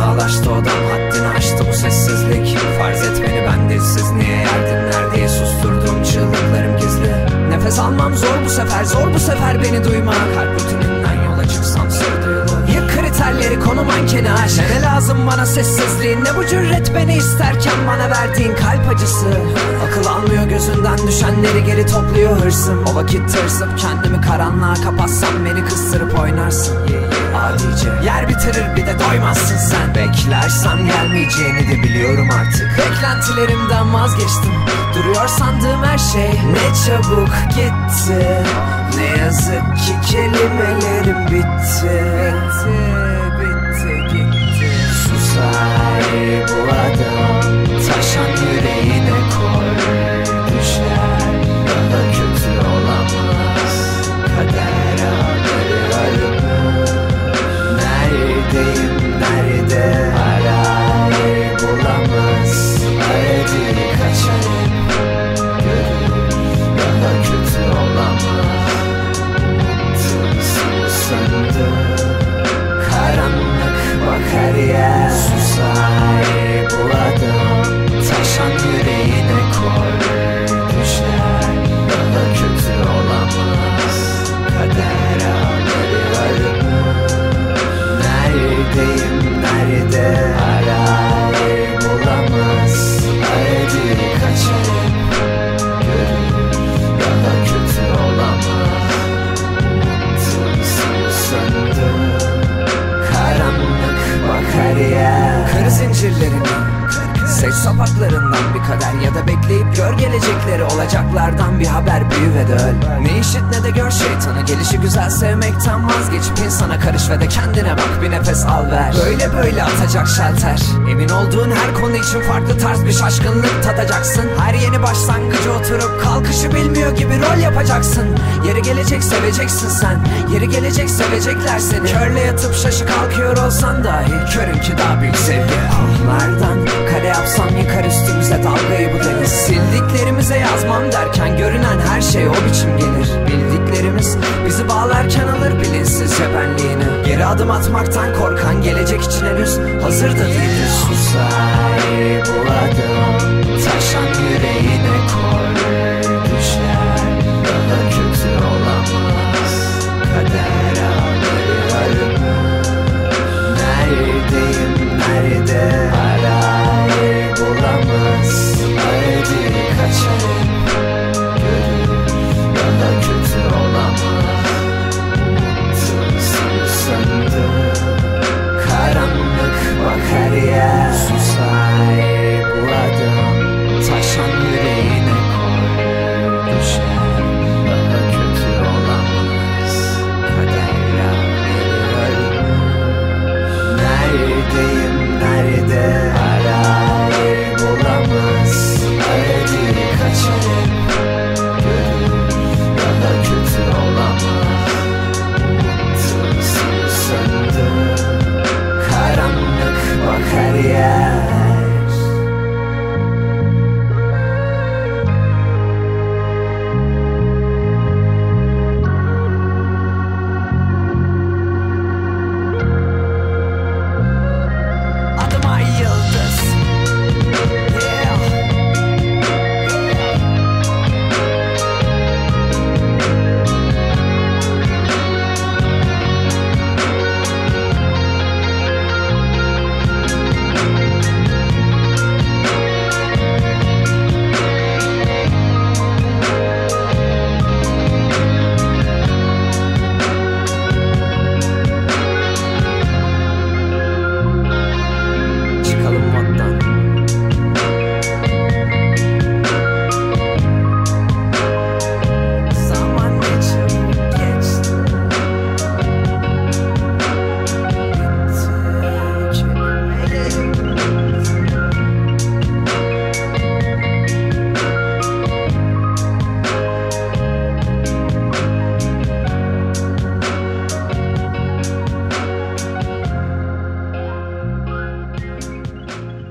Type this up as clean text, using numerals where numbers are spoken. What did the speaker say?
Fenalaştı odam, haddini aştı bu sessizlik. Farz et beni, ben dilsiz, niye yer dinler diye susturduğum çığlıklarım gizli. Nefes almam zor bu sefer, zor bu sefer beni duyma. Kalp rutininden yola çıksam sır duyulur. Yık kriterleri, konu mankeni aşk. Ne lazım bana sessizliğin, ne bu cüret beni isterken bana verdiğin kalp acısı. Akıl almıyor gözünden düşenleri, geri topluyor hırsım. O vakit tırsıp kendimi karanlığa kapatsam beni kıstırıp oynarsın. Adice yer bitirir, bir de doymazsın sen. Beklersem gelmeyeceğini de biliyorum artık. Beklentilerimden vazgeçtim. Duruyor sandığım her şey ne çabuk gitti. Ne yazık ki kelimelerim bitti. Bitti gitti. Susar bu adam, taşan yüreğine koy. Düşer, daha kötü olamaz. Kader ağları arınır. Neredeyim, nerede? Arar bulamaz. Aradı kaçarım. Görür, daha kötü olamaz. Söndü, karanlık bakar yer. Susar bu adam, taşan yüreğine koy. Düşer, daha kötü olamaz. Kader ağları arınır. Neredeyim, nerede? Arar bulamaz. Aradı kaçarım. Görür, daha kötü olamaz. Söndü, karanlık bakar yer. Kır zincirlerini, seç sapaklarından bir kader. Ya da bekleyip gör gelecekleri, olacaklardan bir haber. Büyü ve de öl. Ne işit ne de gör şeytanı. Gelişi güzel sevmekten vazgeçip insana karış ve de kendine bak, bir nefes al ver. Böyle böyle atacak şalter. Emin olduğun her konu için farklı tarz bir şaşkınlık tadacaksın. Her yeni başlangıcı oturup kalkışı bilmiyor gibi rol yapacaksın. Yeri gelecek seveceksin sen. Yeri gelecek sevecekler seni. Körle yatıp şaşı kalkıyor olsan dahi, körün ki daha büyük sevgi. Ahlardan kare yapsam yıkar üstümüze dalgayı bu deniz. Sildiklerimize yazmam derken görünen her şey o biçim gelir. Bildiklerimiz bizi bağlarken alır bilinçsizce benliğini. Geri adım atmaktan korkan gelecek için henüz hazır da değildir. Susar bu adam, taşan yüreğine koy. Düşer, daha kötü olamaz. Kader ağları arınır. Neredeyim, nerede? Arar bulamaz.